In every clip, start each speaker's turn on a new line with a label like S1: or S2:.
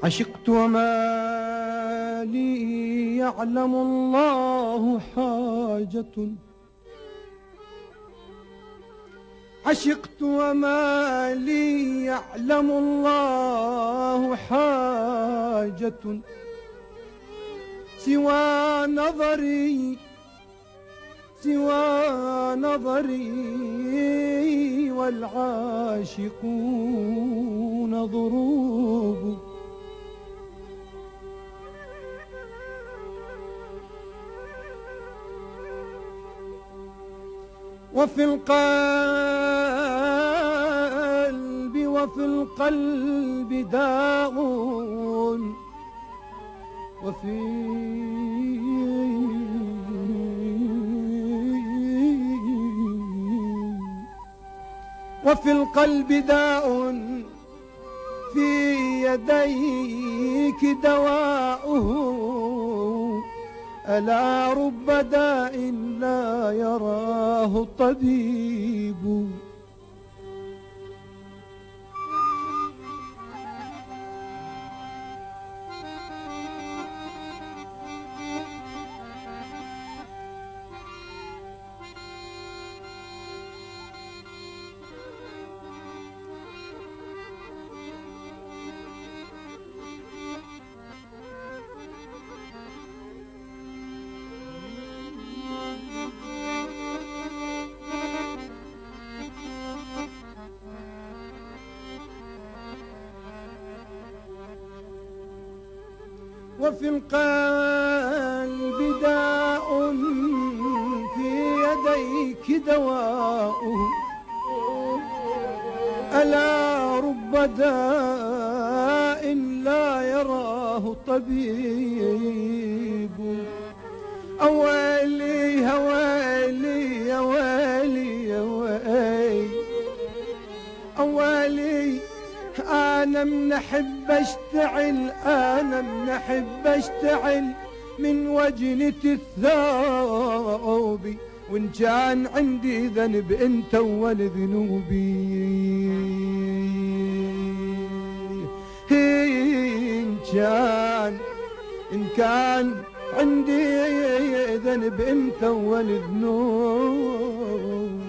S1: عشقت وما لي يعلم الله حاجة، عشقت وما لي يعلم الله حاجة سوى نظري، سوى نظري والعاشقون ضروب. وفي القلب داء، وفي القلب داء في يديك دواؤه، ألا رب داء لا يراه طبيب. وفي القلب داء في يديك دواؤه، ألا رب داء لا يراه طبيب. أويلي هويلي يا ويلي يا ويلي، أويلي أنا من أحب أشتعل، أنا من أحب أشتعل من وجنة الثوب، وإن كان عندي ذنب أنت أول ذنوبي، إن كان عندي ذنب أنت أول ذنوب.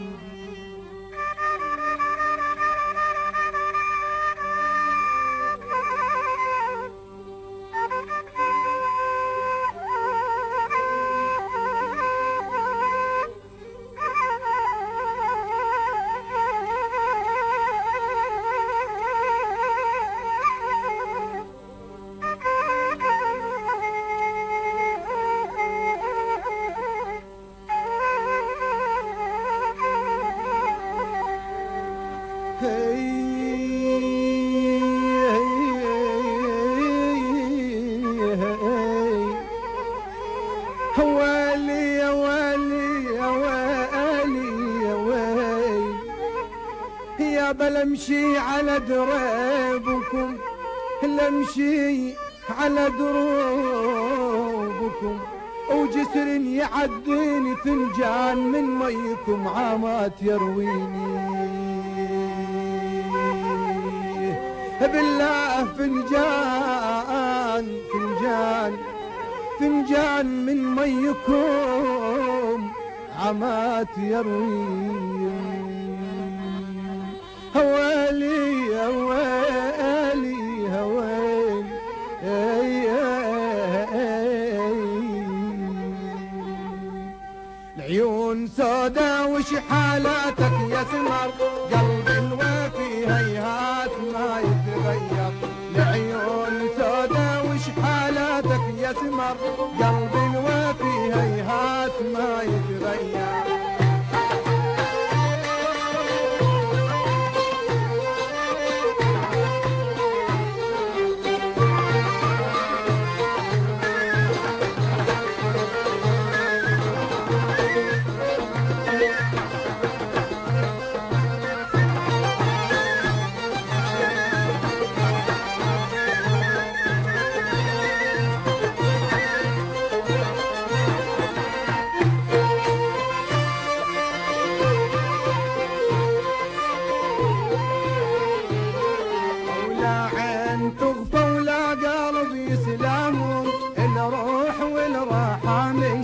S1: لمشي على دريبكم، لمشي على دروبكم، وجسر يعديني فنجان من ميكم عامات يرويني. بالله فنجان فنجان فنجان من ميكم عامات يرويني. هوالي هوالي هوالي العيون سودا وش حالاتك يا سمر، قلب الوفي هيهات ما يتغير. العيون سودا وش حالاتك يا سمر، قلب الوفي هيهات ما يتغير.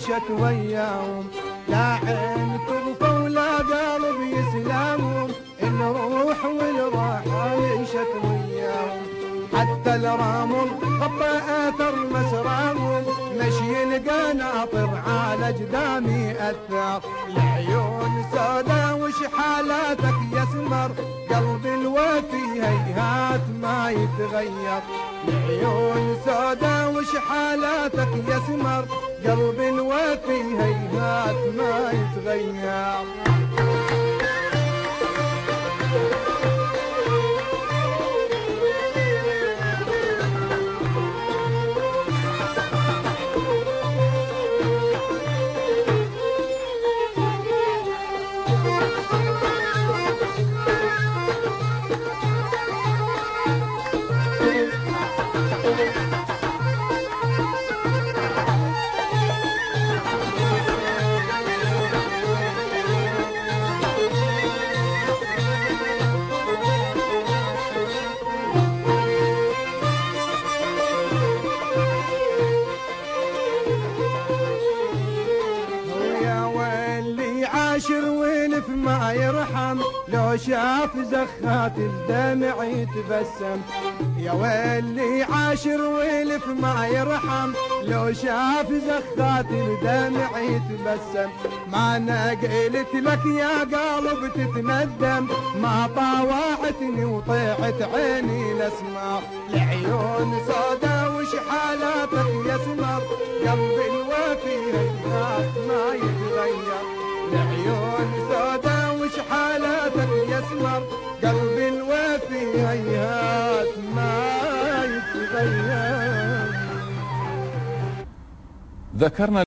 S1: عيشت وياهم، لا عين تغفى ولا قلب يسلمهم، الروح والراحة عيشت وياهم. حتى الرمل خطى اثر مسراهم، مشي القناطر على جدامي اثر. العيون سودا وش حالاتك يا سمر، قلب الوفي هيهات ما يتغير. العيون سودا وش حالاتك يا سمر، قلب الوفي هيهات ما يتغير. عاشر والف ما يرحم، لو شاف زخات الدمع يتبسم. يا ويلي عاشر والف ما يرحم، لو شاف زخات الدمع يتبسم. ما انا قلت لك يا قلب تتندم، ما طاوعتني وطيعت عيني الاسمار. العيون سودا وش حالاتك يا سمر، قلب الوفي هيهات ما يتغير. العيون سودا وش حالاتك يا سمر، قلب الوفي هيهات ما يتغير.
S2: ذكرنا